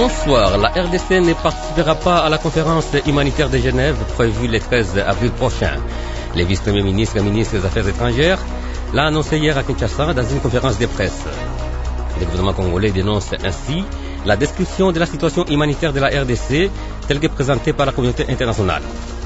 Bonsoir. La RDC ne participera pas à la conférence humanitaire de Genève prévue le 13 avril prochain. Le vice-premier ministre et ministre des Affaires étrangères l'a annoncé hier à Kinshasa dans une conférence de presse. Le gouvernement congolais dénonce ainsi la description de la situation humanitaire de la RDC telle que présentée par la communauté internationale.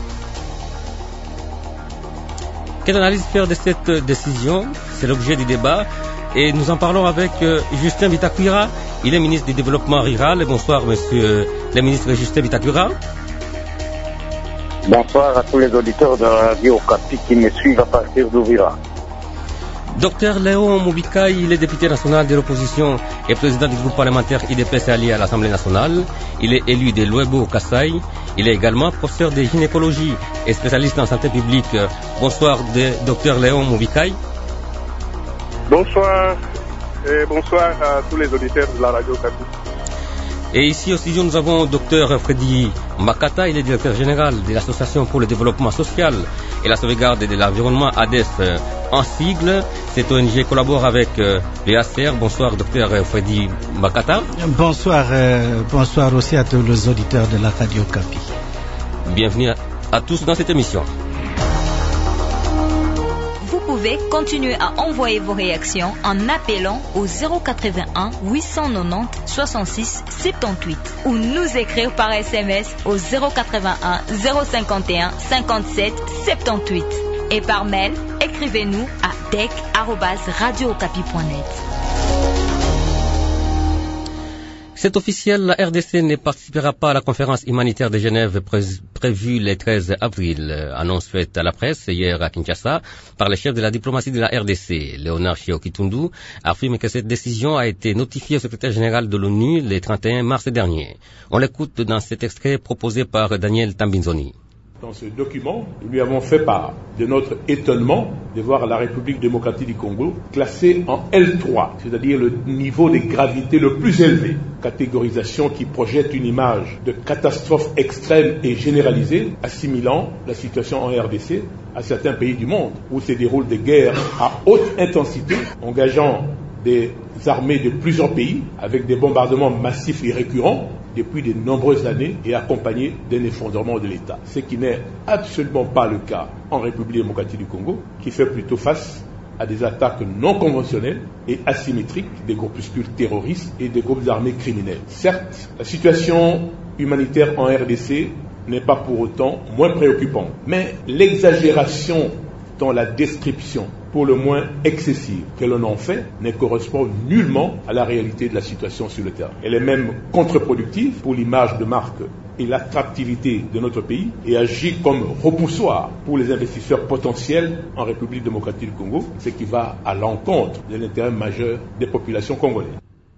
Quelle analyse faire de cette décision? C'est l'objet du débat. Et nous en parlons avec Justin Bitakwira. Il est ministre du Développement rural. Bonsoir, monsieur le ministre Justin Bitakwira. Bonsoir à tous les auditeurs de la radio Okapi qui me suivent à partir d'Ouvira. Docteur Léon Moubikai, il est député national de l'opposition et président du groupe parlementaire IDPS allié à l'Assemblée nationale. Il est élu de Louébo Kassai. Il est également professeur de gynécologie et spécialiste en santé publique. Bonsoir, docteur Léon Moubikai. Bonsoir et bonsoir à tous les auditeurs de la radio Okapi. Et ici au studio, nous avons Dr Freddy Makata, il est directeur général de l'Association pour le développement social et la sauvegarde de l'environnement ADES en sigle. Cette ONG collabore avec l'EACR. Bonsoir Dr Freddy Makata. Bonsoir aussi à tous les auditeurs de la radio Okapi. Bienvenue à tous dans cette émission. Vous pouvez continuer à envoyer vos réactions en appelant au 081 890 66 78 ou nous écrire par SMS au 081 051 57 78 et par mail, écrivez-nous à dec@radiookapi.net. C'est officiel, la RDC ne participera pas à la conférence humanitaire de Genève prévue le 13 avril. Annonce faite à la presse hier à Kinshasa par le chef de la diplomatie de la RDC, Léonard Chiao-Kitundu, affirme que cette décision a été notifiée au secrétaire général de l'ONU le 31 mars dernier. On l'écoute dans cet extrait proposé par Daniel Tambinzoni. Dans ce document, nous lui avons fait part de notre étonnement de voir la République démocratique du Congo classée en L3, c'est-à-dire le niveau de gravité le plus élevé, catégorisation qui projette une image de catastrophe extrême et généralisée, assimilant la situation en RDC à certains pays du monde où se déroulent des guerres à haute intensité, engageant des armées de plusieurs pays avec des bombardements massifs et récurrents depuis de nombreuses années et accompagné d'un effondrement de l'État. Ce qui n'est absolument pas le cas en République démocratique du Congo, qui fait plutôt face à des attaques non conventionnelles et asymétriques des groupuscules terroristes et des groupes armés criminels. Certes, la situation humanitaire en RDC n'est pas pour autant moins préoccupante, mais l'exagération dans la description, pour le moins excessive, que l'on en fait, ne correspond nullement à la réalité de la situation sur le terrain. Elle est même contre-productive pour l'image de marque et l'attractivité de notre pays et agit comme repoussoir pour les investisseurs potentiels en République démocratique du Congo, ce qui va à l'encontre de l'intérêt majeur des populations congolaises.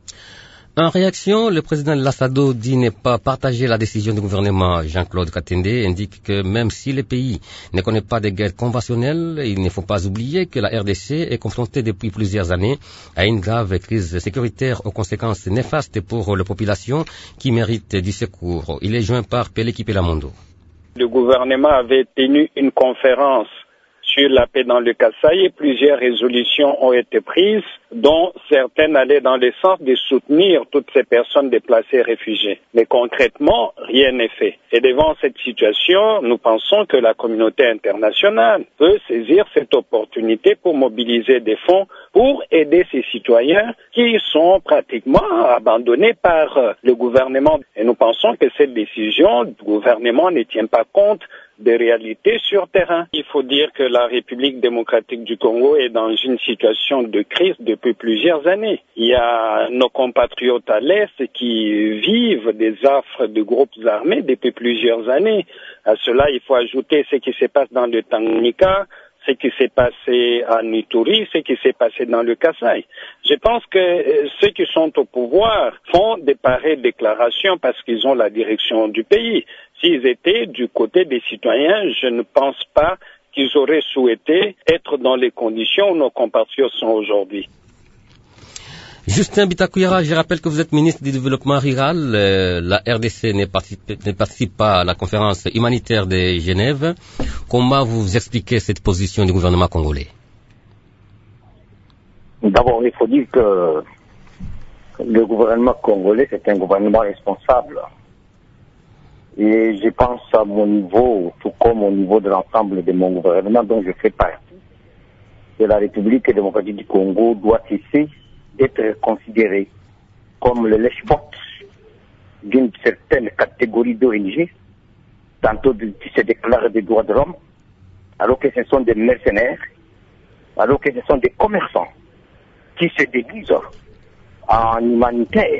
En réaction, le président Lassado dit ne pas partager la décision du gouvernement. Jean-Claude Katende indique que même si le pays ne connaît pas de guerre conventionnelle, il ne faut pas oublier que la RDC est confrontée depuis plusieurs années à une grave crise sécuritaire aux conséquences néfastes pour la population qui mérite du secours. Il est joint par Peleki Pelamondo. Le gouvernement avait tenu une conférence sur la paix dans le Kassai et plusieurs résolutions ont été prises, dont certaines allaient dans le sens de soutenir toutes ces personnes déplacées et réfugiées. Mais concrètement, rien n'est fait. Et devant cette situation, nous pensons que la communauté internationale peut saisir cette opportunité pour mobiliser des fonds pour aider ces citoyens qui sont pratiquement abandonnés par le gouvernement. Et nous pensons que cette décision du gouvernement ne tient pas compte des réalités sur terrain. Il faut dire que la République démocratique du Congo est dans une situation de crise depuis plusieurs années. Il y a nos compatriotes à l'Est qui vivent des affres de groupes armés depuis plusieurs années. À cela, il faut ajouter ce qui se passe dans le Tanganyika, ce qui s'est passé à Ituri, ce qui s'est passé dans le Kassai. Je pense que ceux qui sont au pouvoir font des pareilles déclarations parce qu'ils ont la direction du pays. S'ils étaient du côté des citoyens, je ne pense pas qu'ils auraient souhaité être dans les conditions où nos compatriotes sont aujourd'hui. Justin Bitakwira, je rappelle que vous êtes ministre du Développement rural. La RDC ne participe pas à la conférence humanitaire de Genève. Comment vous expliquez cette position du gouvernement congolais? D'abord, il faut dire que Le gouvernement congolais, c'est un gouvernement responsable. Et je pense à mon niveau, tout comme au niveau de l'ensemble de mon gouvernement dont je fais partie, que la République démocratique du Congo doit cesser d'être considérée comme le lèche-botte d'une certaine catégorie d'ONG, tantôt qui se déclarent des droits de l'homme, alors que ce sont des mercenaires, alors que ce sont des commerçants qui se déguisent en humanitaires.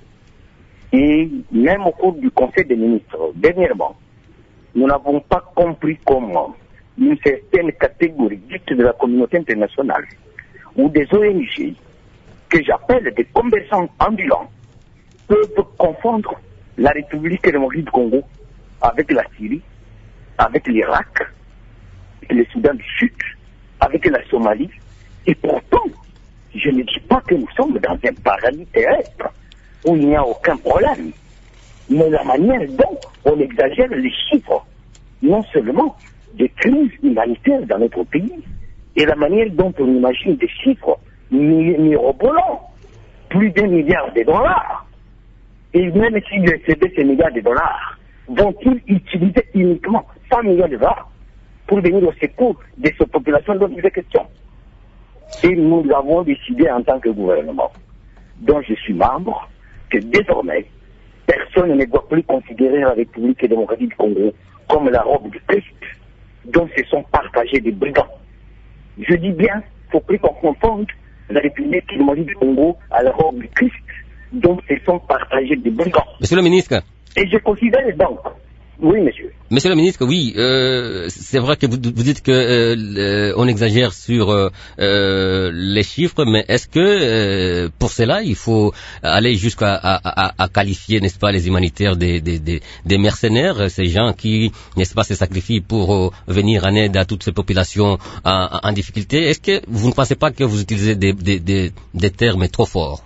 Et même au cours du Conseil des ministres, dernièrement, nous n'avons pas compris comment une certaine catégorie dite de la communauté internationale ou des ONG, que j'appelle des commerçants ambulants, peuvent confondre la République démocratique du Congo avec la Syrie, avec l'Irak, avec le Soudan du Sud, avec la Somalie. Et pourtant, je ne dis pas que nous sommes dans un paradis terrestre où il n'y a aucun problème. Mais la manière dont on exagère les chiffres, non seulement des crises humanitaires dans notre pays, et la manière dont on imagine des chiffres mirobolants, plus d'1 milliard de dollars. Et même s'ils excédaient ces milliards de dollars, vont-ils utiliser uniquement 100 millions de dollars pour venir au secours de ces populations dont il est question? Et nous avons décidé en tant que gouvernement, dont je suis membre, que désormais, personne ne doit plus considérer la République démocratique du Congo comme la robe du Christ, dont se sont partagés des brigands. Je dis bien, il ne faut plus qu'on confonde la République démocratique du Congo à la robe du Christ, dont se sont partagés des brigands. Monsieur le ministre. Et je considère donc, oui monsieur. Monsieur le ministre, oui, c'est vrai que vous dites que on exagère sur les chiffres, mais est-ce que pour cela il faut aller jusqu'à qualifier, n'est-ce pas, les humanitaires des mercenaires, ces gens qui, n'est-ce pas, se sacrifient pour venir en aide à toutes ces populations en difficulté? Est-ce que vous ne pensez pas que vous utilisez des termes trop forts?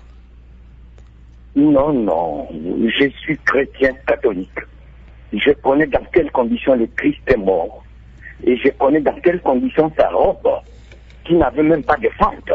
Non, je suis chrétien catholique. Je connais dans quelles conditions le Christ est mort. Et je connais dans quelles conditions sa robe, qui n'avait même pas de fente.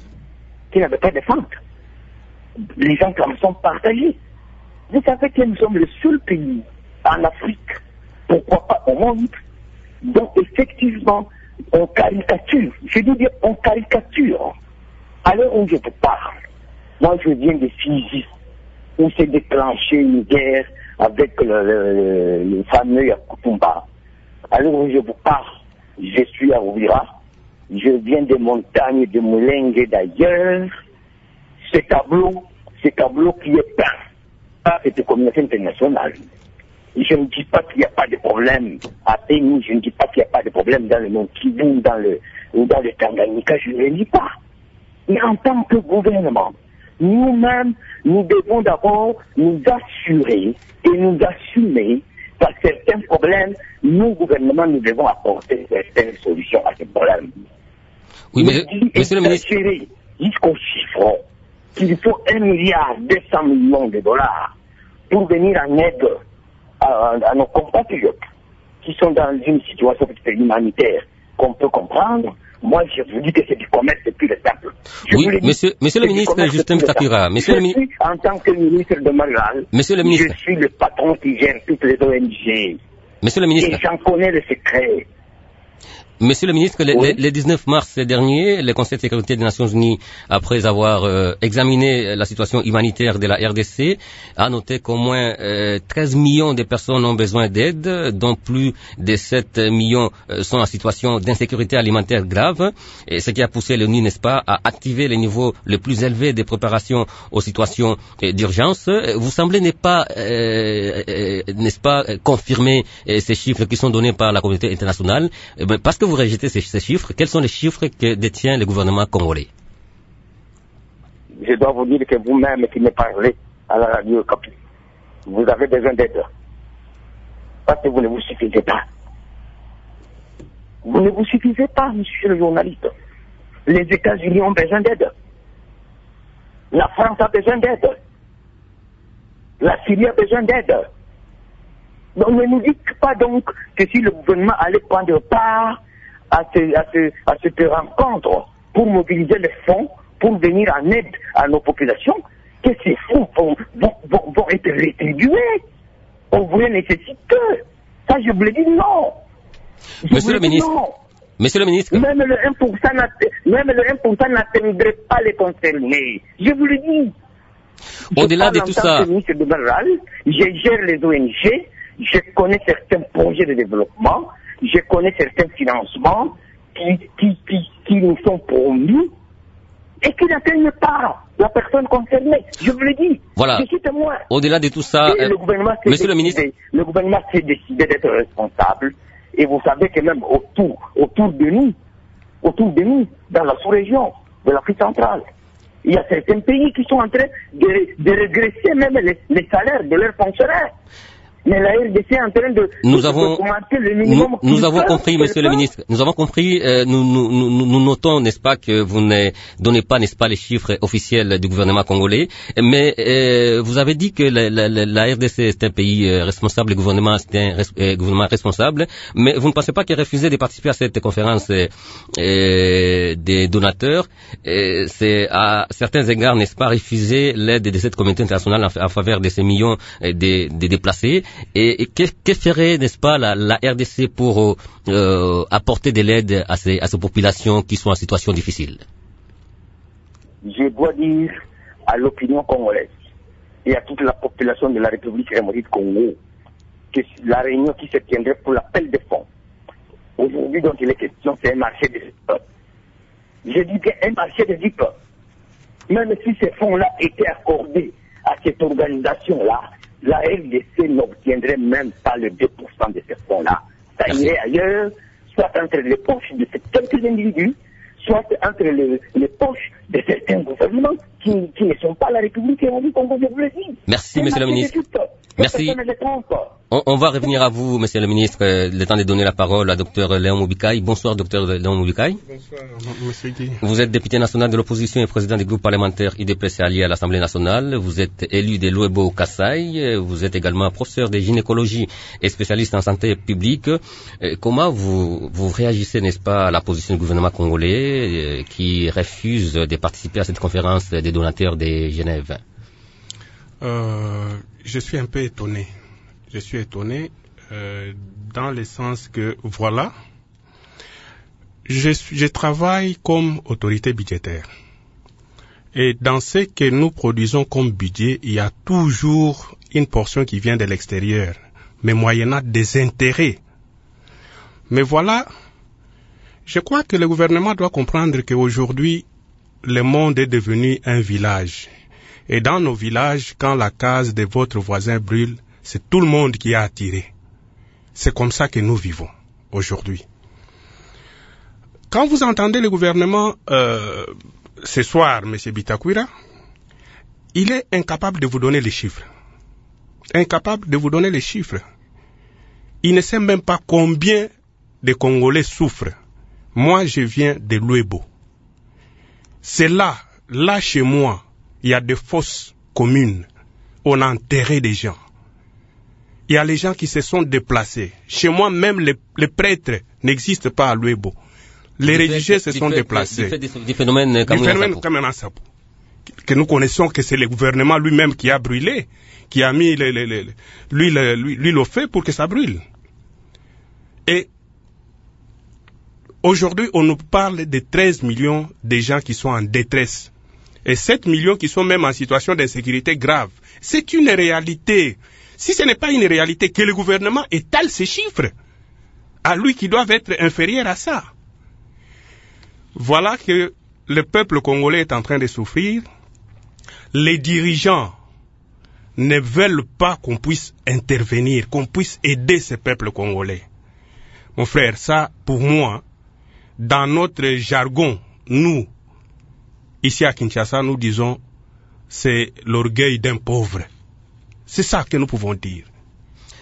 Les gens qui en sont partagés. Vous savez que nous sommes le seul pays en Afrique, pourquoi pas au monde, dont effectivement on caricature. Je veux dire, on caricature. À l'heure où je vous parle, moi je viens de Fiji, où s'est déclenché une guerre avec le fameux Yakutumba. Alors où je vous parle, je suis à Ouvira, je viens des montagnes de Moulengue d'ailleurs. Ce tableau qui est peint par cette communauté internationale. Je ne dis pas qu'il n'y a pas de problème à Beni, je ne dis pas qu'il n'y a pas de problème dans le Nord Kivu ou dans le Tanganyika, je ne le dis pas. Mais en tant que gouvernement, nous-mêmes, nous devons d'abord nous assurer et nous assumer par certains problèmes. Nous, gouvernement, nous devons apporter certaines solutions à ces problèmes. Oui, mais monsieur le ministre, jusqu'au chiffre qu'il faut 1,2 milliard de dollars pour venir en aide à nos compatriotes qui sont dans une situation humanitaire qu'on peut comprendre. Moi, je vous dis que c'est du commerce depuis le simple. Oui, monsieur le ministre Justin Takura, en tant que ministre de Magal, je suis le patron qui gère toutes les ONG. Monsieur le ministre. Et j'en connais le secret. Monsieur le ministre, le 19 mars dernier, le Conseil de sécurité des Nations Unies, après avoir examiné la situation humanitaire de la RDC, a noté qu'au moins 13 millions de personnes ont besoin d'aide, dont plus de 7 millions sont en situation d'insécurité alimentaire grave, et ce qui a poussé l'ONU, n'est-ce pas, à activer les niveaux les plus élevés des préparations aux situations d'urgence. Vous semblez n'est pas confirmer ces chiffres qui sont donnés par la communauté internationale, parce que vous rejetez ces chiffres. Quels sont les chiffres que détient le gouvernement congolais? Je dois vous dire que vous-même qui me parlez à la radio Kapi, vous avez besoin d'aide. Parce que vous ne vous suffisez pas. Vous ne vous suffisez pas, monsieur le journaliste. Les États-Unis ont besoin d'aide. La France a besoin d'aide. La Syrie a besoin d'aide. Donc ne nous dites pas donc que si le gouvernement allait prendre part à cette rencontre pour mobiliser les fonds, pour venir en aide à nos populations, que ces fonds vont être rétribués aux vrais nécessiteux. Ça, je vous le dis non. Monsieur le ministre, même le 1% n'atteindrait pas les concernés. Je vous le dis. Au-delà de tout ça, ministre de Rural, je gère les ONG, je connais certains projets de développement, je connais certains financements qui nous sont promis et qui n'atteignent pas la personne concernée. Je vous le dis. Voilà. Je suis témoin. Au-delà de tout ça, monsieur le ministre, le gouvernement s'est décidé d'être responsable. Et vous savez que même autour de nous, dans la sous-région de l'Afrique centrale, il y a certains pays qui sont en train de régresser même les salaires de leurs fonctionnaires. Mais la RDC est en train de commencer le minimum. Nous avons compris, monsieur le ministre. Nous avons compris. Nous notons, n'est-ce pas, que vous ne donnez pas, n'est-ce pas, les chiffres officiels du gouvernement congolais. Mais vous avez dit que la RDC est un pays responsable, le gouvernement est un gouvernement responsable. Mais vous ne pensez pas qu'il refusait de participer à cette conférence des donateurs? C'est à certains égards, n'est-ce pas, refuser l'aide de cette communauté internationale en faveur de ces millions de déplacés. Et que ferait, n'est-ce pas, la RDC pour apporter de l'aide à ces populations qui sont en situation difficile? Je dois dire à l'opinion congolaise et à toute la population de la République démocratique du Congo que la réunion qui se tiendrait pour l'appel des fonds, aujourd'hui dont il est question, c'est un marché des peuples. Je dis bien un marché des peuples. Même si ces fonds-là étaient accordés à cette organisation-là, la RDC n'obtiendrait même pas le 2% de ces fonds-là. Ça irait ailleurs, soit entre les poches de quelques individus, soit entre les poches de certains gouvernements qui ne sont pas la République du Congo, je vous le dis. Merci, monsieur le ministre. Merci. On va revenir à vous, monsieur le ministre, le temps de donner la parole à Dr Léon Moubikaï. Bonsoir, Dr Léon Moubikaï. Bonsoir, monsieur Guy. Vous êtes député national de l'opposition et président du groupe parlementaire IDPC allié à l'Assemblée nationale. Vous êtes élu de Louébo Kassai. Vous êtes également professeur de gynécologie et spécialiste en santé publique. Comment vous réagissez, n'est-ce pas, à la position du gouvernement congolais qui refuse de participer à cette conférence des donateurs de Genève? Je suis un peu étonné. Je suis étonné dans le sens que, voilà, je travaille comme autorité budgétaire. Et dans ce que nous produisons comme budget, il y a toujours une portion qui vient de l'extérieur, mais moyennant des intérêts. Mais voilà, je crois que le gouvernement doit comprendre qu'aujourd'hui, le monde est devenu un village. Et dans nos villages, quand la case de votre voisin brûle, c'est tout le monde qui est attiré. C'est comme ça que nous vivons aujourd'hui. Quand vous entendez le gouvernement ce soir, M. Bitakwira, il est incapable de vous donner les chiffres. Incapable de vous donner les chiffres. Il ne sait même pas combien de Congolais souffrent. Moi, je viens de Louébo. C'est là chez moi, il y a des fosses communes. On a enterré des gens. Il y a les gens qui se sont déplacés. Chez moi, même les prêtres n'existent pas à Louébo. Les religieux se sont déplacés. Du phénomène Kamena Sapo. Que nous connaissons que c'est le gouvernement lui-même qui a brûlé, qui a mis l'huile au feu pour que ça brûle. Et aujourd'hui, on nous parle de 13 millions de gens qui sont en détresse. Et 7 millions qui sont même en situation d'insécurité grave. C'est une réalité. Si ce n'est pas une réalité, que le gouvernement étale ces chiffres, à lui qui doivent être inférieurs à ça. Voilà que le peuple congolais est en train de souffrir. Les dirigeants ne veulent pas qu'on puisse intervenir, qu'on puisse aider ce peuple congolais. Mon frère, ça, pour moi, dans notre jargon, nous, ici à Kinshasa, nous disons, c'est l'orgueil d'un pauvre. C'est ça que nous pouvons dire.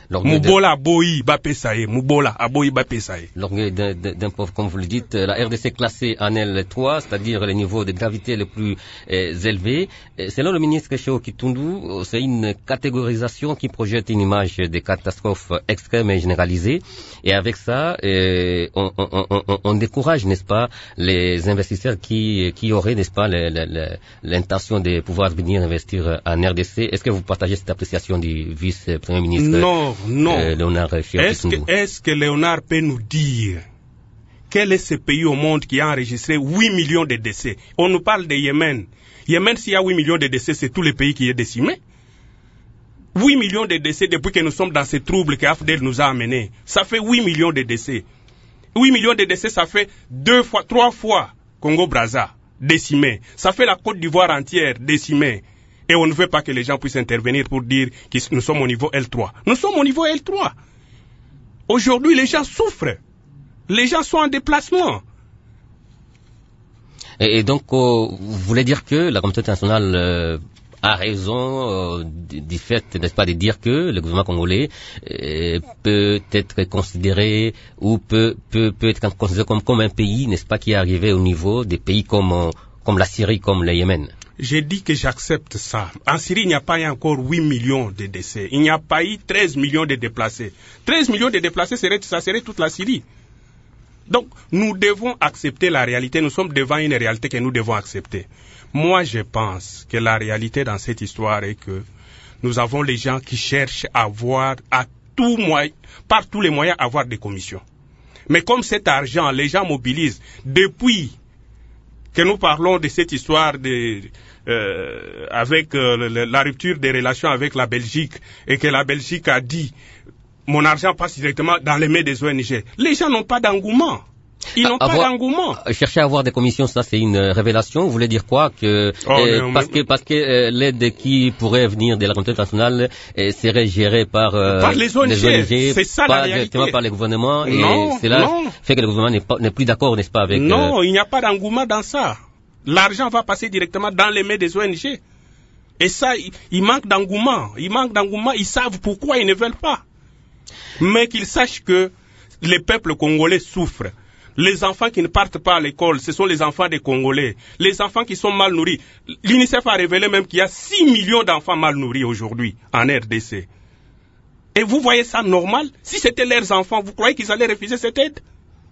Mubola aboyi bapesaye, Mubola aboyi bapesaye. L'orgueil d'un pauvre, comme vous le dites, la RDC classée en L3, c'est-à-dire le niveau de gravité le plus élevé. Selon le ministre Cheo Kitundu, c'est une catégorisation qui projette une image des catastrophes extrêmes et généralisées. Et avec ça, on décourage, n'est-ce pas, les investisseurs qui auraient, n'est-ce pas, l'intention de pouvoir venir investir en RDC. Est-ce que vous partagez cette appréciation du vice-premier ministre? Non. Léonard Cheo Kitundu. Est-ce que Léonard peut nous dire quel est ce pays au monde qui a enregistré 8 millions de décès? On nous parle de Yémen. Yémen, s'il y a 8 millions de décès, c'est tout le pays qui est décimé. 8 millions de décès depuis que nous sommes dans ces troubles qu'Afdel nous a amenés. Ça fait 8 millions de décès. 8 millions de décès, ça fait 3 fois Congo-Brazza décimé. Ça fait la Côte d'Ivoire entière décimée. Et on ne veut pas que les gens puissent intervenir pour dire que nous sommes au niveau L3. Nous sommes au niveau L3. Aujourd'hui, les gens souffrent. Les gens sont en déplacement. Et donc, vous voulez dire que la communauté internationale a raison du fait, n'est-ce pas, de dire que le gouvernement congolais peut être considéré ou peut être considéré comme un pays, n'est-ce pas, qui est arrivé au niveau des pays comme la Syrie, comme le Yémen? J'ai dit que j'accepte ça. En Syrie, il n'y a pas eu encore 8 millions de décès. Il n'y a pas eu 13 millions de déplacés. 13 millions de déplacés, ça serait toute la Syrie. Donc, nous devons accepter la réalité. Nous sommes devant une réalité que nous devons accepter. Moi, je pense que la réalité dans cette histoire est que nous avons les gens qui cherchent à avoir, par tous les moyens, avoir des commissions. Mais comme cet argent, les gens mobilisent depuis que nous parlons de cette histoire avec la rupture des relations avec la Belgique et que la Belgique a dit mon argent passe directement dans les mains des ONG. Les gens n'ont pas d'engouement. Ils n'ont pas d'engouement. Chercher à avoir des commissions, ça c'est une révélation. Vous voulez dire quoi? Parce que l'aide qui pourrait venir de la communauté internationale serait gérée par les ONG. C'est ça pas la réalité. Directement par les gouvernements. Et cela fait que le gouvernement n'est plus d'accord, n'est-ce pas, avec... Non, il n'y a pas d'engouement dans ça. L'argent va passer directement dans les mains des ONG. Et ça, il manque d'engouement. Ils savent pourquoi ils ne veulent pas. Mais qu'ils sachent que les peuples congolais souffrent. Les enfants qui ne partent pas à l'école, ce sont les enfants des Congolais. Les enfants qui sont mal nourris. L'UNICEF a révélé même qu'il y a 6 millions d'enfants mal nourris aujourd'hui en RDC. Et vous voyez ça normal? Si c'était leurs enfants, vous croyez qu'ils allaient refuser cette aide?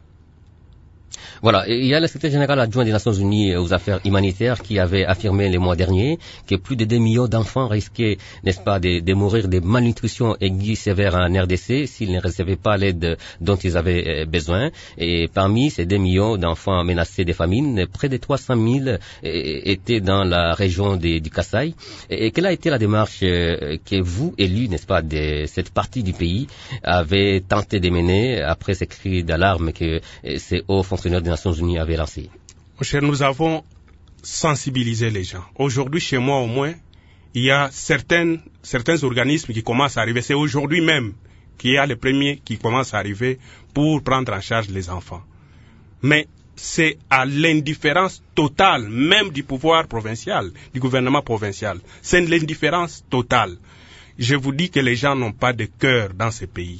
Voilà, il y a le secrétaire général adjoint des Nations Unies aux affaires humanitaires qui avait affirmé les mois derniers que plus de 2 millions d'enfants risquaient, n'est-ce pas, de mourir de malnutrition aiguë sévère en RDC s'ils ne recevaient pas l'aide dont ils avaient besoin. Et parmi ces 2 millions d'enfants menacés de famine, près de 300 000 étaient dans la région du Kasaï. Et quelle a été la démarche que vous, élus, n'est-ce pas, de cette partie du pays, avez tenté de mener après ces cris d'alarme que ces hauts fonctionnaires des Nations Unies avaient lancé? Nous avons sensibilisé les gens. Aujourd'hui, chez moi au moins, il y a certains organismes qui commencent à arriver. C'est aujourd'hui même qu'il y a les premiers qui commencent à arriver pour prendre en charge les enfants. Mais c'est à l'indifférence totale, même du pouvoir provincial, du gouvernement provincial. C'est l'indifférence totale. Je vous dis que les gens n'ont pas de cœur dans ces pays.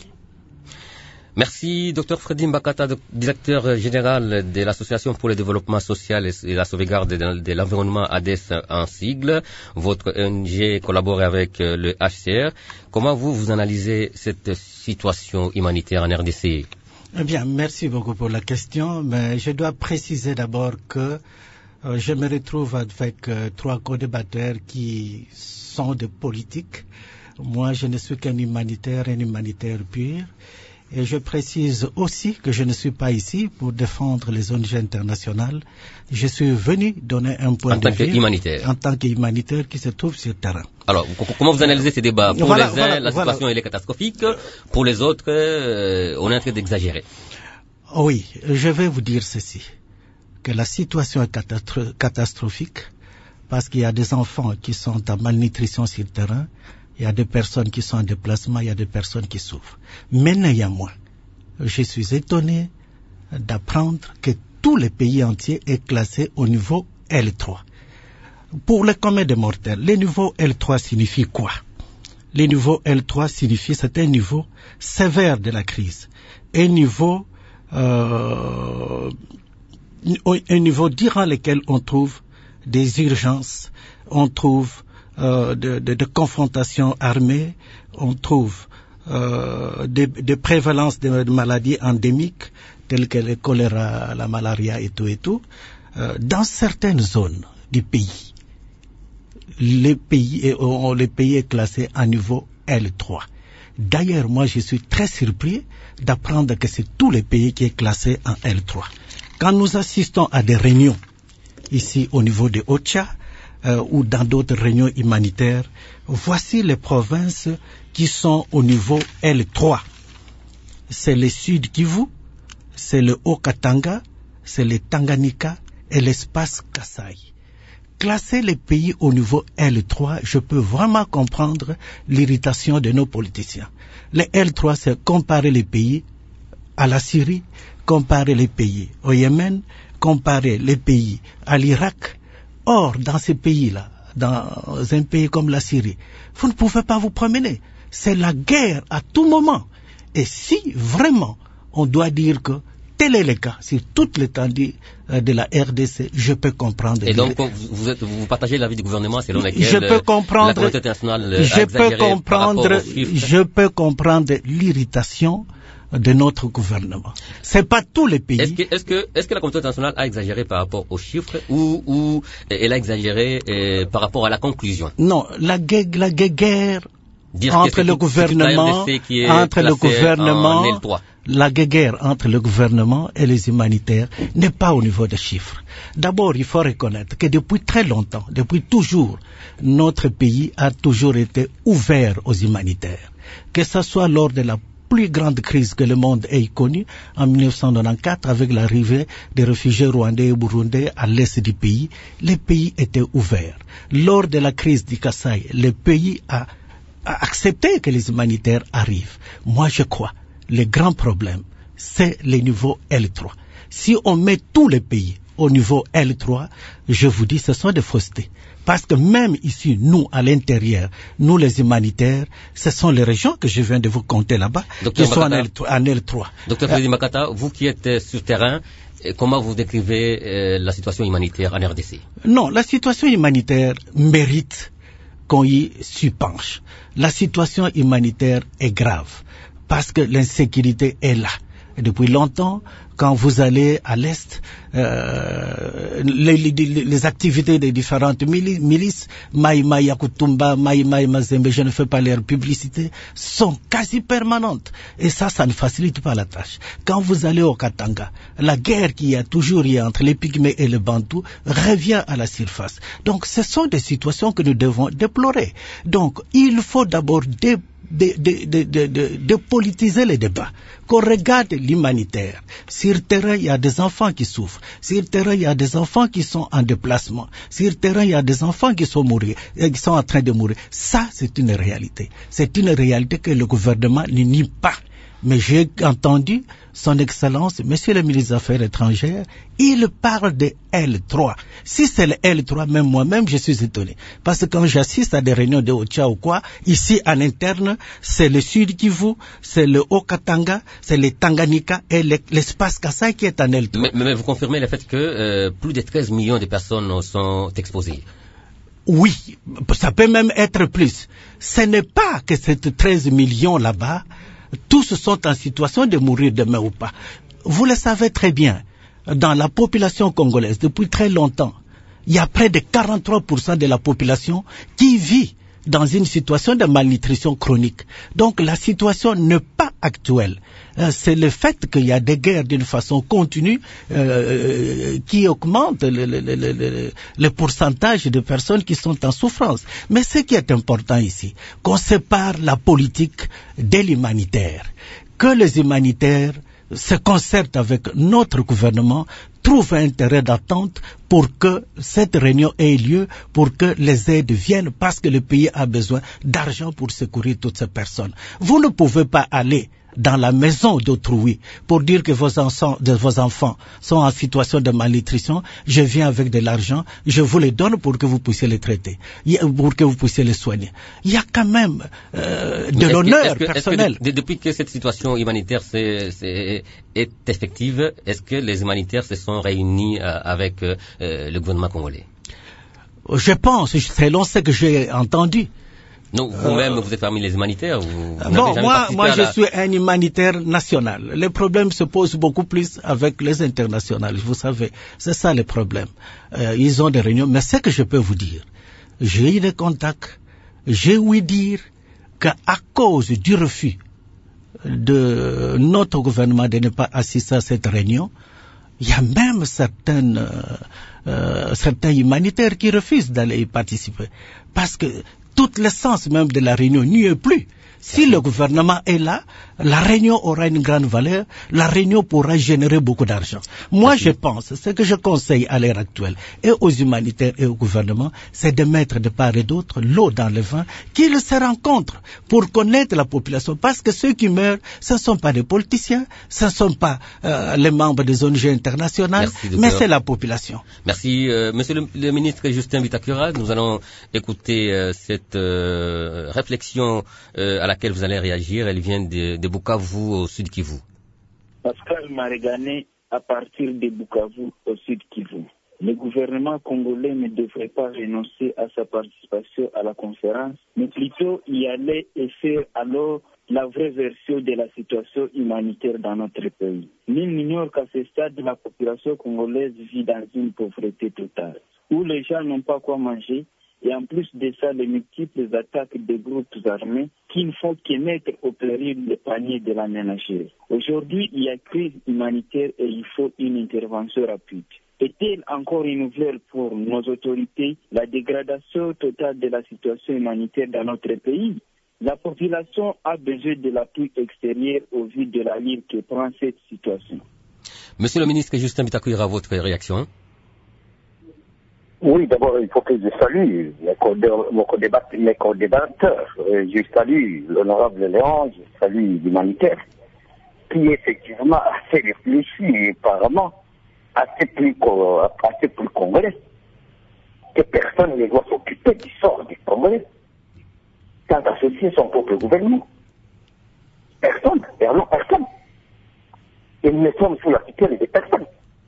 Merci, Dr Freddy Mbakata, directeur général de l'Association pour le développement social et la sauvegarde de l'environnement ADES en sigle. Votre ONG collabore avec le HCR. Comment vous analysez cette situation humanitaire en RDC? Eh bien, merci beaucoup pour la question, mais je dois préciser d'abord que je me retrouve avec 3 co-débatteurs qui sont des politiques. Moi, je ne suis qu'un humanitaire pur. Et je précise aussi que je ne suis pas ici pour défendre les ONG internationales. Je suis venu donner un point de vue en tant qu'humanitaire qui se trouve sur le terrain. Alors, comment vous analysez ces débats? Pour les uns, la situation elle est catastrophique. Pour les autres, on est en train d'exagérer. Oui, je vais vous dire ceci, que la situation est catastrophique parce qu'il y a des enfants qui sont en malnutrition sur le terrain. Il y a des personnes qui sont en déplacement, il y a des personnes qui souffrent. Mais néanmoins, je suis étonné d'apprendre que tout le pays entier est classé au niveau L3. Pour le commun des mortels, le niveau L3 signifie quoi? Le niveau L3 signifie c'est un niveau sévère de la crise, un niveau durant lequel on trouve des urgences, on trouve de confrontations armées, on trouve de prévalence de maladies endémiques telles que le choléra, la malaria et tout, dans certaines zones du pays. Le pays est classé à niveau L3. D'ailleurs, moi, je suis très surpris d'apprendre que c'est tout le pays qui est classé en L3. Quand nous assistons à des réunions, ici au niveau de Ocha, ou dans d'autres réunions humanitaires, voici les provinces qui sont au niveau L3. C'est le Sud Kivu, c'est le Haut-Katanga, c'est le Tanganyika et l'espace Kasaï. Classer les pays au niveau L3, je peux vraiment comprendre l'irritation de nos politiciens. Le L3, c'est comparer les pays à la Syrie, comparer les pays au Yémen, comparer les pays à l'Irak. Or, dans ces pays-là, dans un pays comme la Syrie, vous ne pouvez pas vous promener. C'est la guerre à tout moment. Et si vraiment on doit dire que tel est le cas sur toute l'étendue de la RDC, je peux comprendre. Et donc, vous partagez l'avis du gouvernement selon lequel la communauté internationale a exagéré par rapport aux chiffres. Je peux comprendre l'irritation de notre gouvernement. C'est pas tous les pays. Est-ce que la communauté internationale a exagéré par rapport aux chiffres ou elle a exagéré par rapport à la conclusion? Non, la guerre entre le gouvernement, la guerre entre le gouvernement et les humanitaires n'est pas au niveau des chiffres. D'abord, il faut reconnaître que depuis très longtemps, depuis toujours, notre pays a toujours été ouvert aux humanitaires. Que ce soit lors de la plus grande crise que le monde ait connue en 1994 avec l'arrivée des réfugiés rwandais et burundais à l'est du pays, les pays étaient ouverts. Lors de la crise du Kasaï, le pays a accepté que les humanitaires arrivent. Moi, je crois, le grand problème, c'est le niveau L3. Si on met tous les pays au niveau L3, je vous dis, ce sont des faussetés. Parce que même ici, nous, à l'intérieur, nous les humanitaires, ce sont les régions que je viens de vous compter là-bas, qui sont en L3. Docteur Frédéric Makata, vous qui êtes sur terrain, comment vous décrivez la situation humanitaire en RDC? Non, la situation humanitaire mérite qu'on y s'y penche. La situation humanitaire est grave, parce que l'insécurité est là. Et depuis longtemps, quand vous allez à l'Est, les activités des différentes milices, Maïma Yakutumba, Maïma Mazembe, je ne fais pas leur publicité, sont quasi permanentes. Et ça ne facilite pas la tâche. Quand vous allez au Katanga, la guerre qu'il y a toujours entre les Pygmées et les Bantous revient à la surface. Donc ce sont des situations que nous devons déplorer. Donc il faut d'abord dépolitiser les débats, qu'on regarde l'humanitaire. Sur le terrain, il y a des enfants qui souffrent. Sur le terrain, il y a des enfants qui sont en déplacement. Sur le terrain, il y a des enfants qui sont en train de mourir. Ça, c'est une réalité. C'est une réalité que le gouvernement ne nie pas. Mais j'ai entendu son Excellence, Monsieur le ministre des Affaires étrangères, il parle de L3. Si c'est le L3, même moi-même, je suis étonné. Parce que quand j'assiste à des réunions de Ocha ou quoi, ici en interne, c'est le Sud Kivu, c'est le Haut-Katanga, c'est le Tanganyika et l'espace Kasaï qui est en L3. Mais vous confirmez le fait que plus de 13 millions de personnes sont exposées? Oui, ça peut même être plus. Ce n'est pas que ces 13 millions là-bas, tous sont en situation de mourir demain ou pas. Vous le savez très bien, dans la population congolaise, depuis très longtemps, il y a près de 43% de la population qui vit dans une situation de malnutrition chronique. Donc la situation n'est pas actuelle. C'est le fait qu'il y a des guerres d'une façon continue qui augmente le pourcentage de personnes qui sont en souffrance. Mais ce qui est important ici, qu'on sépare la politique de l'humanitaire, que les humanitaires se concertent avec notre gouvernement, trouvent un intérêt d'attente pour que cette réunion ait lieu, pour que les aides viennent, parce que le pays a besoin d'argent pour secourir toutes ces personnes. Vous ne pouvez pas aller dans la maison d'autrui pour dire que vos enfants sont en situation de malnutrition, je viens avec de l'argent, je vous les donne pour que vous puissiez les traiter, pour que vous puissiez les soigner. Il y a quand même de l'honneur personnel. Depuis que cette situation humanitaire est effective, est-ce que les humanitaires se sont réunis avec le gouvernement congolais? Je pense, selon ce que j'ai entendu. Non, vous-même, vous êtes parmi les humanitaires. Non, moi, je suis un humanitaire national. Les problèmes se posent beaucoup plus avec les internationaux. Vous savez, c'est ça le problème. Ils ont des réunions, mais ce que je peux vous dire, j'ai eu des contacts. J'ai ouï dire qu'à cause du refus de notre gouvernement de ne pas assister à cette réunion, il y a même certains humanitaires qui refusent d'aller y participer. Parce que tout l'essence même de la réunion n'y est plus. Si le gouvernement est là, la réunion aura une grande valeur, la réunion pourra générer beaucoup d'argent. Moi, je pense, ce que je conseille à l'heure actuelle, et aux humanitaires et au gouvernement, c'est de mettre de part et d'autre l'eau dans le vin, qu'ils se rencontrent pour connaître la population. Parce que ceux qui meurent, ce ne sont pas des politiciens, ce ne sont pas les membres des ONG internationales, mais c'est la population. Merci. Monsieur le ministre Justin Bitakura, nous allons écouter cette réflexion à laquelle vous allez réagir. Elle vient de Bukavu au sud Kivu. Pascal Marigané, à partir de Bukavu au sud Kivu. Le gouvernement congolais ne devrait pas renoncer à sa participation à la conférence, mais plutôt y aller et faire alors la vraie version de la situation humanitaire dans notre pays. Nul n'ignore qu'à ce stade, la population congolaise vit dans une pauvreté totale, où les gens n'ont pas quoi manger. Et en plus de ça, les multiples attaques des groupes armés qui ne font que mettre au péril le panier de la ménagère. Aujourd'hui, il y a crise humanitaire et il faut une intervention rapide. Est-elle encore une nouvelle pour nos autorités la dégradation totale de la situation humanitaire dans notre pays? La population a besoin de l'appui extérieur au vu de l'allure que prend cette situation. Monsieur le ministre Justin Bitakura, votre réaction? Oui, d'abord, il faut que je salue mes co-débatteurs. Je salue l'honorable Léon, je salue l'humanitaire, qui est effectivement assez réfléchi et apparemment assez plus congolais. Que personne ne doit s'occuper du sort du Congolais sans associer son propre gouvernement. Personne. Et nous sommes sous la tutelle des personnes.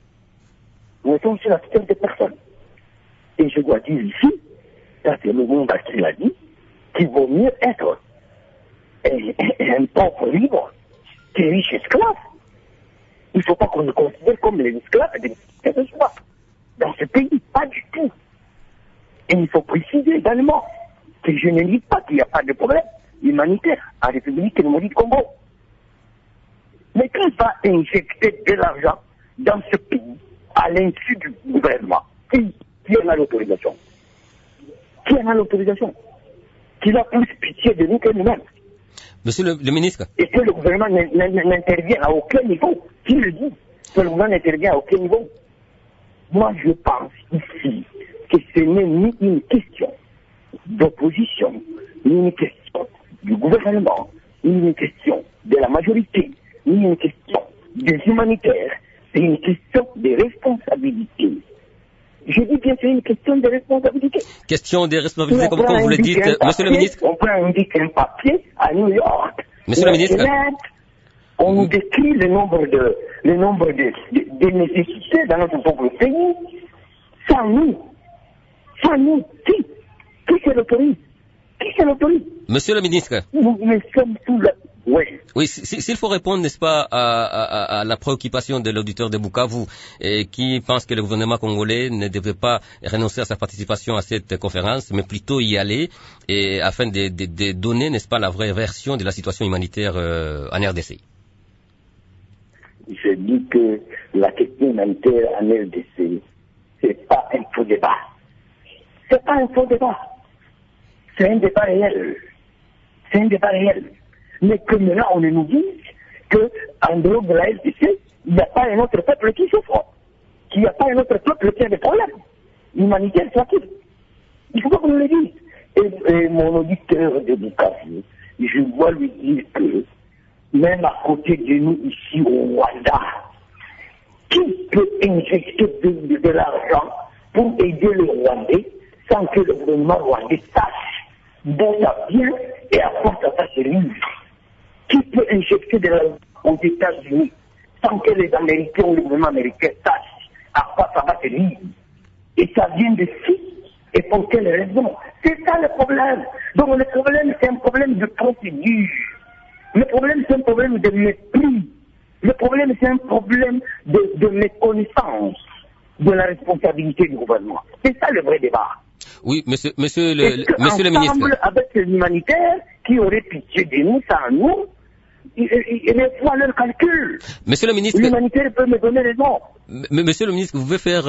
Et je dois dire ici, ça c'est le monde qui l'a dit, qu'il vaut mieux être un pauvre libre qu'un riche esclave. Il ne faut pas qu'on nous considère comme les esclaves des choix. Dans ce pays, pas du tout. Et il faut préciser également que je ne dis pas qu'il n'y a pas de problème humanitaire en République démocratique du Congo. Mais qui va injecter de l'argent dans ce pays à l'insu du gouvernement? Qui en a l'autorisation? Qui en a l'autorisation? Qui a plus pitié de nous que nous-mêmes? Monsieur le ministre. Et que le gouvernement n'intervient à aucun niveau. Qui le dit? Que le gouvernement n'intervient à aucun niveau. Moi, je pense ici que ce n'est ni une question d'opposition, ni une question du gouvernement, ni une question de la majorité, ni une question des humanitaires. C'est une question de responsabilité. Je dis bien c'est une question de responsabilité. Question de responsabilité, comme vous le dites, monsieur le ministre. On peut indiquer un papier à New York. Monsieur le ministre. On nous décrit le nombre de nécessités dans notre propre pays. Sans nous, qui se l'autorise? Monsieur le ministre. Nous sommes sous la... Oui, s'il faut répondre, n'est-ce pas, à la préoccupation de l'auditeur de Bukavu, qui pense que le gouvernement congolais ne devrait pas renoncer à sa participation à cette conférence, mais plutôt y aller, et afin de donner, n'est-ce pas, la vraie version de la situation humanitaire en RDC. Je dis que la question humanitaire en RDC, c'est pas un faux débat. C'est pas un faux débat. C'est un débat réel. Mais que maintenant on nous dise qu'en dehors de la RDC, il n'y a pas un autre peuple qui souffre, qu'il n'y a pas un autre peuple qui a des problèmes humanitaires, soit-il. Il ne faut pas qu'on nous le dise. Et mon auditeur de Bukavu, je dois lui dire que même à côté de nous ici au Rwanda, qui peut injecter de l'argent pour aider le Rwandais sans que le gouvernement rwandais sache d'où ça vient et à quoi ça va servir? Qui peut injecter de l'argent aux États-Unis sans que les Américains ou le gouvernement américain sachent à quoi ça va servir? Et ça vient de qui? Et pour quelle raison? C'est ça le problème. Donc le problème, c'est un problème de procédure. Le problème, c'est un problème de mépris. Le problème, c'est un problème de méconnaissance de la responsabilité du gouvernement. C'est ça le vrai débat. Oui, monsieur le ministre. Avec les humanitaires qui auraient pitié de nous, sans nous, ils font leur calcul. Monsieur le ministre. L'humanitaire peut me donner raison. Monsieur le ministre, vous pouvez faire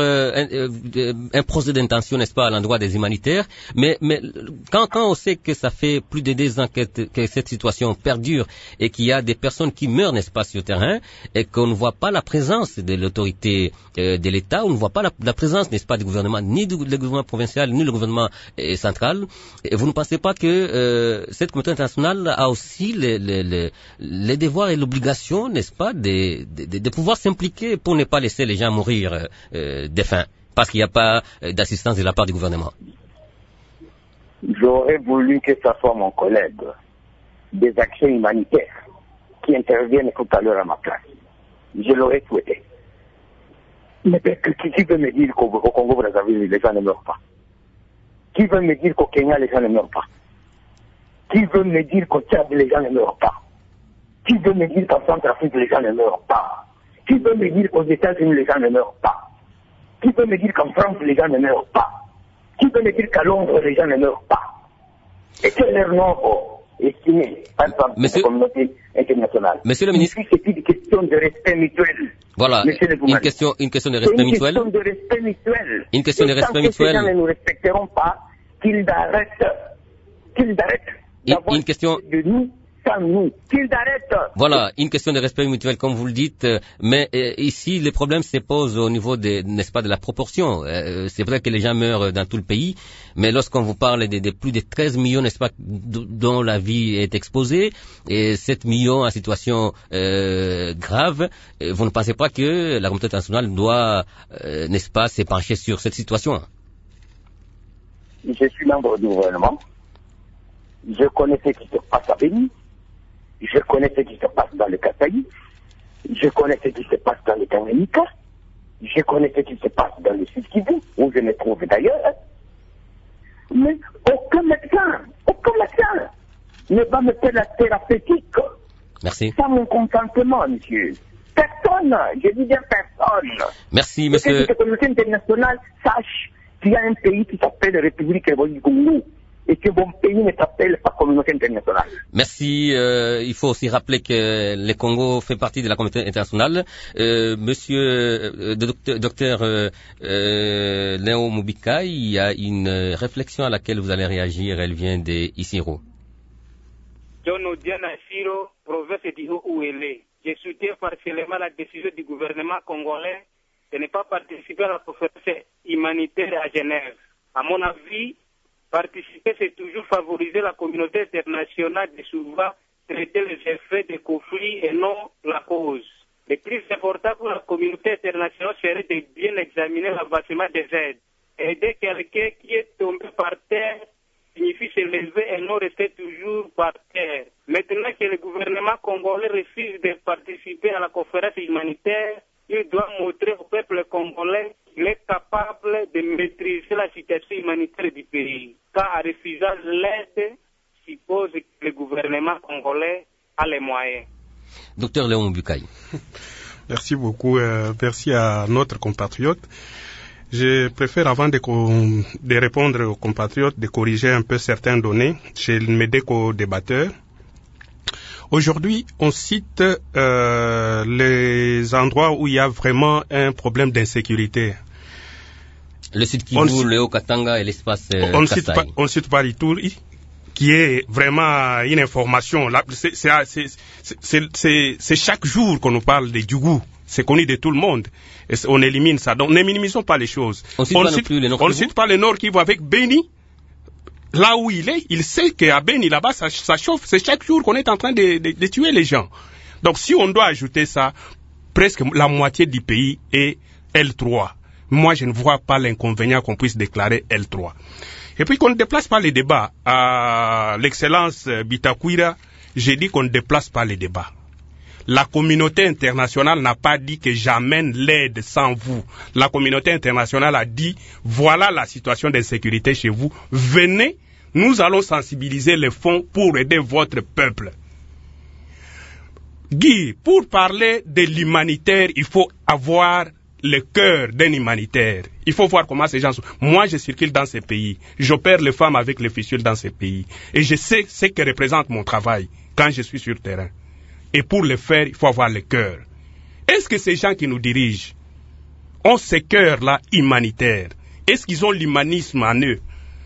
un procès d'intention, n'est-ce pas, à l'endroit des humanitaires, mais quand on sait que ça fait plus de 2 ans que cette situation perdure et qu'il y a des personnes qui meurent, n'est-ce pas, sur le terrain, et qu'on ne voit pas la présence de l'autorité de l'État, on ne voit pas la présence, n'est-ce pas, du gouvernement, ni du gouvernement provincial, ni le gouvernement central, et vous ne pensez pas que cette communauté internationale a aussi les devoirs et l'obligation, n'est-ce pas, de pouvoir s'impliquer pour ne pas laisser les gens mourir de faim, parce qu'il n'y a pas d'assistance de la part du gouvernement? J'aurais voulu que ce soit mon collègue des actions humanitaires qui interviennent tout à l'heure à ma place. Je l'aurais souhaité. Mais qui veut me dire qu'au Congo-Brazzaville, les gens ne meurent pas? Qui veut me dire qu'au Kenya, les gens ne meurent pas? Qui veut me dire qu'au Tchad, les gens ne meurent pas? Qui veut me dire qu'en Centrafrique, les gens ne meurent pas? Qui veut me dire qu'aux États-Unis, les gens ne meurent pas? Qui veut me dire qu'en France, les gens ne meurent pas? Qui veut me dire qu'à Londres, les gens ne meurent pas? Et quel est leur nombre estimé par la communauté internationale? Monsieur le ministre. C'est une question de respect mutuel. Voilà, une question de respect mutuel. Une question de respect mutuel. Une question de respect mutuel. Tant que ces gens ne nous respecteront pas, qu'ils arrêtent d'avoir de nous. Qu'ils arrêtent. Voilà, une question de respect mutuel, comme vous le dites, mais ici, le problème se pose au niveau n'est-ce pas, de la proportion. C'est vrai que les gens meurent dans tout le pays, mais lorsqu'on vous parle de plus de 13 millions, n'est-ce pas, dont la vie est exposée, et 7 millions en situation grave, vous ne pensez pas que la communauté internationale doit, n'est-ce pas, s'épancher sur cette situation? Je suis membre du gouvernement. Je connais ce qui se passe à Béni. Je connais ce qui se passe dans le Kasaï. Je connais ce qui se passe dans le Tanganyika. Je connais ce qui se passe dans le Sud-Kivu, où je me trouve d'ailleurs. Mais aucun médecin ne va me faire la thérapeutique. Merci. Sans mon consentement, monsieur. Personne, je dis bien personne. Merci, monsieur. Que la communauté internationale sache qu'il y a un pays qui s'appelle République révolue du Congo. Et que mon pays ne s'appelle pas communauté internationale. Merci. Il faut aussi rappeler que le Congo fait partie de la communauté internationale. Monsieur docteur Léo Mubika, il y a une réflexion à laquelle vous allez réagir. Elle vient de Isiro. Je soutiens partiellement la décision du gouvernement congolais de ne pas participer à la conférence humanitaire à Genève. À mon avis, participer, c'est toujours favoriser la communauté internationale de souvent traiter les effets des conflits et non la cause. Le plus important pour la communauté internationale serait de bien examiner l'avancement des aides. Aider quelqu'un qui est tombé par terre signifie se lever et non rester toujours par terre. Maintenant que le gouvernement congolais refuse de participer à la conférence humanitaire, il doit montrer au peuple congolais qu'il est capable de maîtriser la situation humanitaire du pays. Car en refusant l'aide, suppose que le gouvernement congolais a les moyens. Docteur Léon Bucaille. Merci beaucoup. Merci à notre compatriote. Je préfère, avant de répondre aux compatriotes, de corriger un peu certaines données chez mes co-débatteurs. Aujourd'hui, on cite les endroits où il y a vraiment un problème d'insécurité. Le Sud Kivu, le Haut-Katanga et l'espace Kasaï. On cite pas l'Ituri, qui est vraiment une information. C'est chaque jour qu'on nous parle de Djougou. C'est connu de tout le monde. Et on élimine ça. Donc ne minimisons pas les choses. On ne cite pas le Nord Kivu avec Béni. là où il est, il sait qu'à Beni, là-bas, ça chauffe. C'est chaque jour qu'on est en train de tuer les gens. Donc, si on doit ajouter ça, presque la moitié du pays est L3. Moi, je ne vois pas l'inconvénient qu'on puisse déclarer L3. Et puis qu'on ne déplace pas les débats. À l'excellence Bitakwira, j'ai dit qu'on ne déplace pas les débats. La communauté internationale n'a pas dit que j'amène l'aide sans vous. La communauté internationale a dit, voilà la situation d'insécurité chez vous. Venez, nous allons sensibiliser les fonds pour aider votre peuple. Guy, pour parler de l'humanitaire, il faut avoir le cœur d'un humanitaire. Il faut voir comment ces gens sont. Moi, je circule dans ces pays. J'opère les femmes avec les fistules dans ces pays. Et je sais ce que représente mon travail quand je suis sur le terrain. Et pour le faire, il faut avoir le cœur. Est-ce que ces gens qui nous dirigent ont ce cœur-là humanitaire? Est-ce qu'ils ont l'humanisme en eux?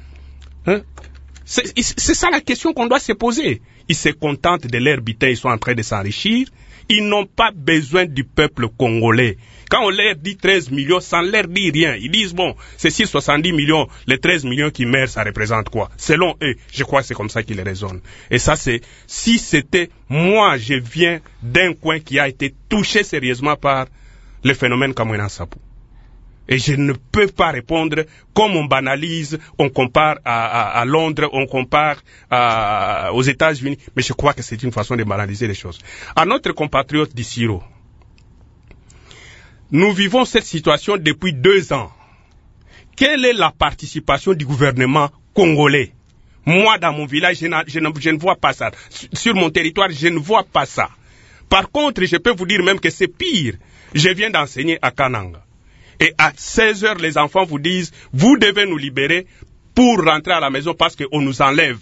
C'est ça la question qu'on doit se poser. Ils se contentent de leur butin, ils sont en train de s'enrichir. Ils n'ont pas besoin du peuple congolais. Quand on leur dit 13 millions, ça ne leur dit rien. Ils disent, bon, c'est 670 millions, les 13 millions qui meurent, ça représente quoi? Selon eux, je crois que c'est comme ça qu'ils raisonnent. Et ça, c'est, si c'était, moi, je viens d'un coin qui a été touché sérieusement par le phénomène Kamwina Nsapu. Et je ne peux pas répondre comme on banalise, on compare à Londres, on compare aux États-Unis. Mais je crois que c'est une façon de banaliser les choses. À notre compatriote d'Issiro, nous vivons cette situation depuis 2 ans. Quelle est la participation du gouvernement congolais? Moi, dans mon village, je ne vois pas ça. Sur mon territoire, je ne vois pas ça. Par contre, je peux vous dire même que c'est pire. Je viens d'enseigner à Kananga. Et à 16 heures, les enfants vous disent, vous devez nous libérer pour rentrer à la maison parce qu'on nous enlève.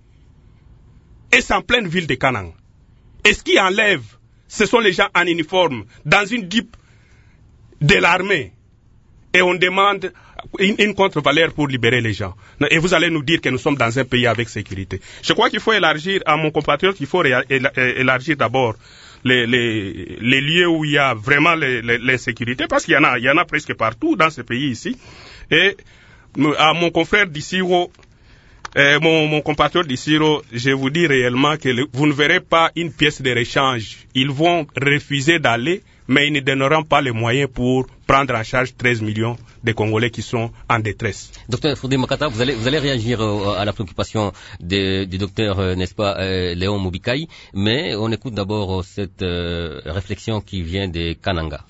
Et c'est en pleine ville de Kananga. Et ce qui enlève, ce sont les gens en uniforme, dans une jeep de l'armée. Et on demande une contre-valeur pour libérer les gens. Et vous allez nous dire que nous sommes dans un pays avec sécurité. Je crois qu'il faut élargir, à mon compatriote, qu'il faut élargir d'abord les lieux où il y a vraiment l'insécurité, parce qu'il y en a presque partout dans ce pays ici. Et à mon confrère d'Issiro, mon compatriote d'Issiro, je vous dis réellement que vous ne verrez pas une pièce de rechange. Ils vont refuser d'aller, mais ils ne donneront pas les moyens pour prendre en charge 13 millions de Congolais qui sont en détresse. Docteur Fodé Makata, vous allez réagir à la préoccupation du docteur, n'est-ce pas, Léon Mobikaï, mais on écoute d'abord cette réflexion qui vient de Kananga.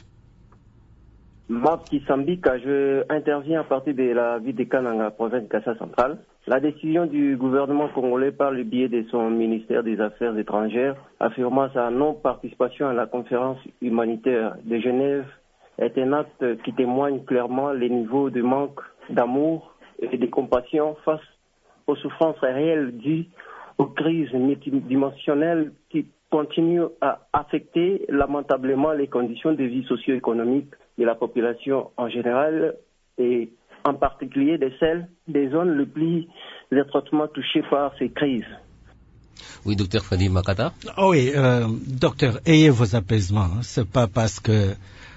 Mapki Sambika, je interviens à partir de la ville de Kananga, province de Kassa centrale. La décision du gouvernement congolais par le biais de son ministère des Affaires étrangères affirmant sa non-participation à la conférence humanitaire de Genève est un acte qui témoigne clairement le niveau de manque d'amour et de compassion face aux souffrances réelles dues aux crises multidimensionnelles qui continuent à affecter lamentablement les conditions de vie socio-économique de la population en général et en particulier de celles des zones les plus étroitement touchées par ces crises. Oui, docteur Fadi Makata. Oui, docteur, ayez vos apaisements. C'est pas parce que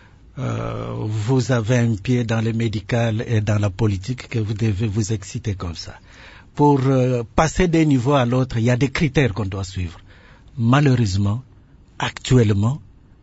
vous avez un pied dans le médical et dans la politique que vous devez vous exciter comme ça. Pour passer d'un niveau à l'autre, il y a des critères qu'on doit suivre. Malheureusement, actuellement,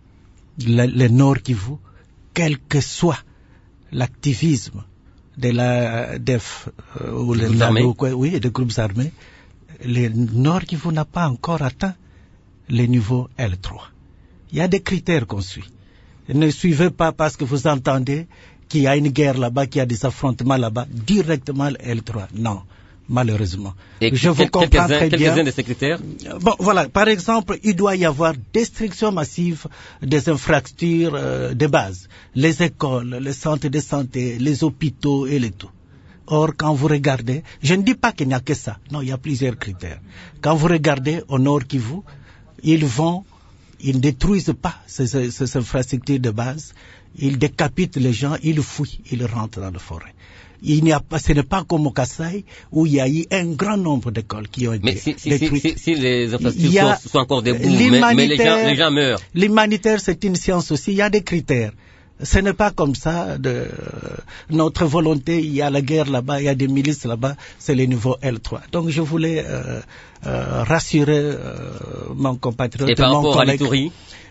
le Nord Kivu, quel que soit l'activisme de la DEF ou des groupes armés, le Nord Kivu n'a pas encore atteint le niveau L3. Il y a des critères qu'on suit. Ne suivez pas parce que vous entendez qu'il y a une guerre là-bas, qu'il y a des affrontements là-bas, directement le L3. Non, malheureusement. Et je vous comprends très bien. Quelques-uns de ces critères? Bon, voilà. Par exemple, il doit y avoir destruction massive des infrastructures de base. Les écoles, les centres de santé, les hôpitaux et le tout. Or, quand vous regardez, je ne dis pas qu'il n'y a que ça. Non, il y a plusieurs critères. Quand vous regardez au Nord Kivu, ils ne détruisent pas ces infrastructures de base. Ils décapitent les gens, ils fouillent, ils rentrent dans la forêt. Ce n'est pas comme au Kasaï où il y a eu un grand nombre d'écoles qui ont été détruites. Si les infrastructures sont encore debout, mais les gens meurent. L'humanitaire, c'est une science aussi. Il y a des critères. Ce n'est pas comme ça notre volonté, il y a la guerre là-bas, il y a des milices là-bas, c'est le niveau L3. Donc je voulais rassurer mon compatriote. Et par rapport à l'Ituri?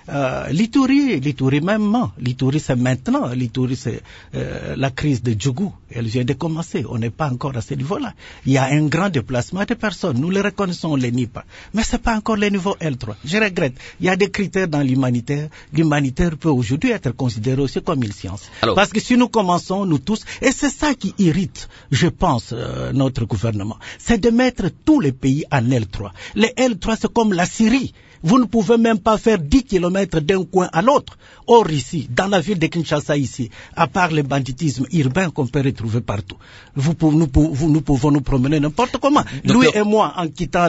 L'Ituri même, l'Ituri c'est maintenant, l'Ituri c'est la crise de Djougou, elle vient de commencer, on n'est pas encore à ce niveau-là. Il y a un grand déplacement de personnes, nous les reconnaissons, on les nie pas, mais c'est pas encore le niveau L3. Je regrette, il y a des critères dans l'humanitaire peut aujourd'hui être considéré aussi comme une science. Alors, parce que si nous commençons, nous tous, et c'est ça qui irrite, je pense, notre gouvernement, c'est de mettre tous les pays en L3. Les L3 c'est comme la Syrie. Vous ne pouvez même pas faire 10 kilomètres d'un coin à l'autre. Or ici, dans la ville de Kinshasa ici, à part le banditisme urbain qu'on peut retrouver partout, nous pouvons nous promener n'importe comment. Lui et moi, en quittant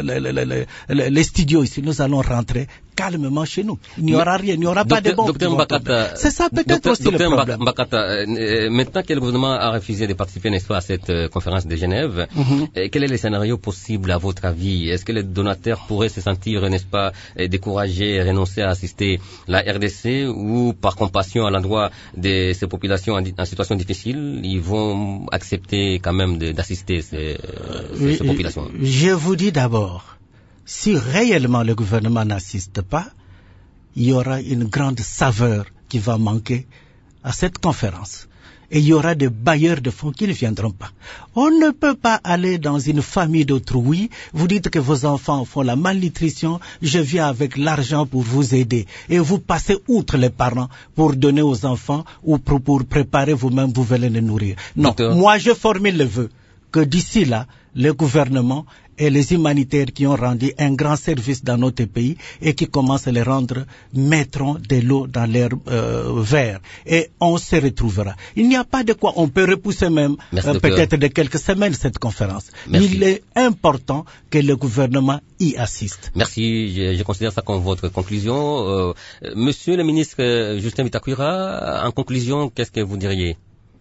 les studios ici, nous allons rentrer calmement chez nous. Il n'y aura rien, il n'y aura pas de bombes. C'est ça peut-être aussi le problème. Mbakata, maintenant que le gouvernement a refusé de participer, n'est-ce pas, à cette conférence de Genève, quel est le scénario possible à votre avis? Est-ce que les donateurs pourraient se sentir, n'est-ce pas, découragés et renoncer à assister la RDC, ou par compassion à l'endroit de ces populations en situation difficile, ils vont accepter quand même d'assister ces populations? Je vous dis d'abord, si réellement le gouvernement n'assiste pas, il y aura une grande saveur qui va manquer à cette conférence. Et il y aura des bailleurs de fonds qui ne viendront pas. On ne peut pas aller dans une famille d'autrui, vous dites que vos enfants font la malnutrition, je viens avec l'argent pour vous aider. Et vous passez outre les parents pour donner aux enfants ou pour préparer vous-même, vous voulez les nourrir. Non, moi je formule le vœu que d'ici là, le gouvernement et les humanitaires qui ont rendu un grand service dans notre pays et qui commencent à les rendre mettront de l'eau dans leurs verres et on se retrouvera. Il n'y a pas de quoi, on peut repousser même peut-être de quelques semaines cette conférence. Merci. Il est important que le gouvernement y assiste. Merci, je considère ça comme votre conclusion. Monsieur le ministre Justin Bitakwira, en conclusion, qu'est-ce que vous diriez?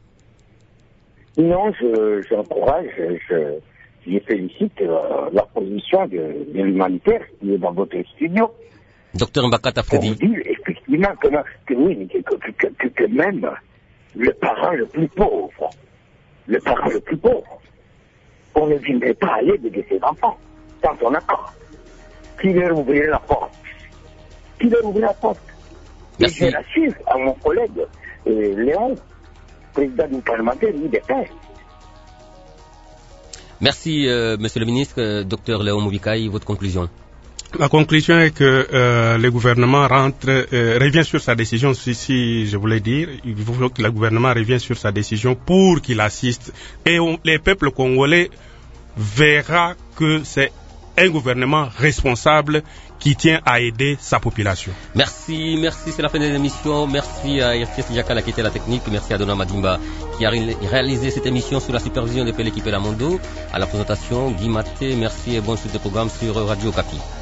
Non, j'encourage, je félicite la position de l'humanitaire qui est dans votre studio. Docteur Mbakata Freddy. On dit effectivement que même le parent le plus pauvre, on ne viendrait pas à l'aide de ses enfants, sans son accord. Qui leur ouvrirait la porte? Et je rassure à mon collègue Léon, président du parlementaire, l'UDPS. Merci, monsieur le ministre. Docteur Léon Moubikai, votre conclusion? La conclusion est que le gouvernement revient sur sa décision, si je voulais dire, il faut que le gouvernement revienne sur sa décision pour qu'il assiste. Et le peuple congolais verra que c'est un gouvernement responsable qui tient à aider sa population. Merci, c'est la fin de l'émission. Merci à Irkes Yakala qui était la technique. Merci à Dona Madimba qui a réalisé cette émission sous la supervision de l'équipe La Mondo. À la présentation, Guy Maté. Merci et bonne suite de programme sur Radio Okapi.